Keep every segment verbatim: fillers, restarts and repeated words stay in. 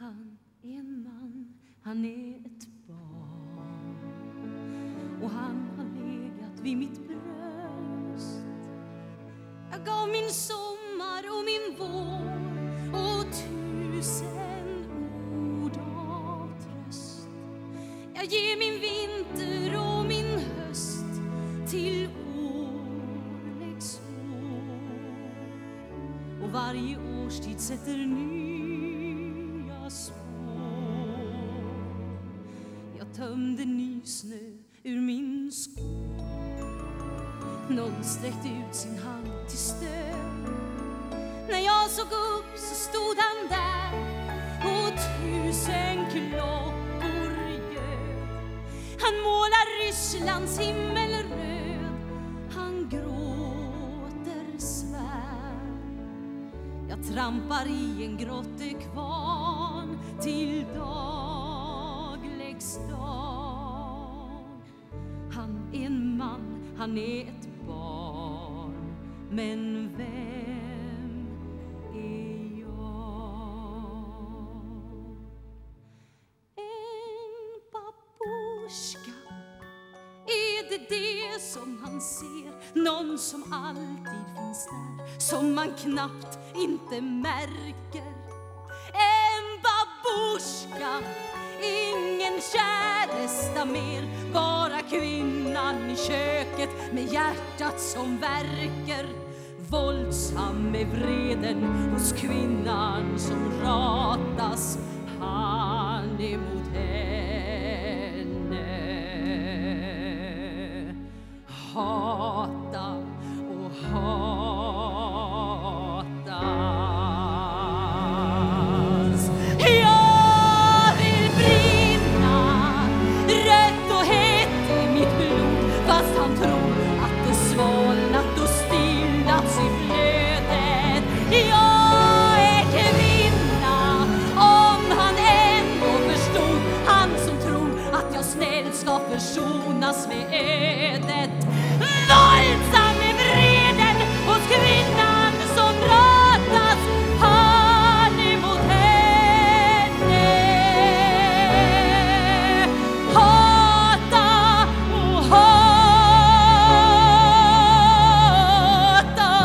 Han är en man, han är ett barn, och han har legat vid mitt bröst. Jag gav min sommar och min vår och tusen ord av tröst. Jag ger min vinter och min höst till årläggs år, och varje årstid sätter nya spår. Jag tömde ny snö ur min skål. Någon sträckte ut sin hand till stöd. När jag såg upp så stod han där, och tusen klockor ljöd. Han målar Rysslands himmel röd, han gråter svär. Jag trampar i en grottekvarn till dag läggs dag. Han är en man, han är ett barn, men vem är jag? En babusjka, är det det som han ser? Någon som alltid finns där, som man knappt inte märker. En babusjka, ingen käresta mer, bara kvinnan i köket med hjärtat som värker. Våldsam med vreden hos kvinnan som ratas, han emot henne. Hata och hatas. Jag vill brinna rött och hett i mitt blod, fast han tror att det svalnat och stillats i flödet. Jag är kvinna, om han ändå förstod, han som tror att jag snällt ska försonas med ödet. Våldsam med vreden hos kvinnan som ratas, han emot henne. Hata och hata.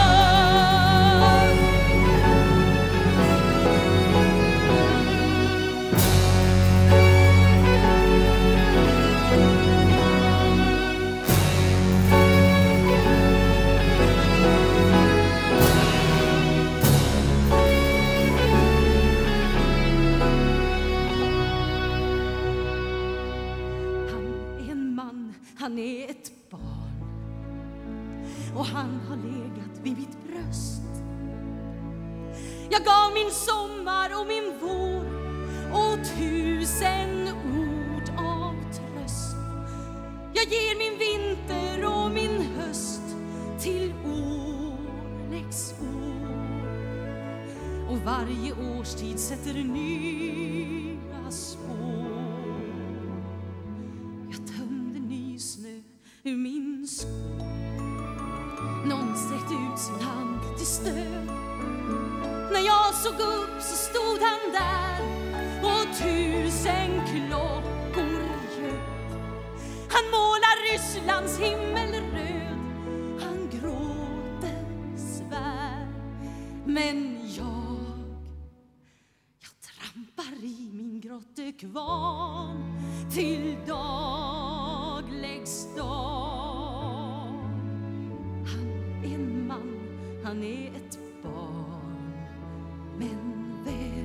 Han är ett barn, och han har legat vid mitt bröst. Jag gav min sommar och min vår och tusen ord av tröst. Jag ger min vinter och min höst till årläggs år, och varje årstid sätter nya spår. Snö ur min skål. Någon sträckte ut sin hand till stöd. När jag såg upp så stod han där, och tusen klockor ljöd. Han målar Rysslands himmel röd, han gråter svär. Men jag, jag trampar i min grottekvarn till dag läggs dag. Han är en man, han är ett barn, men vem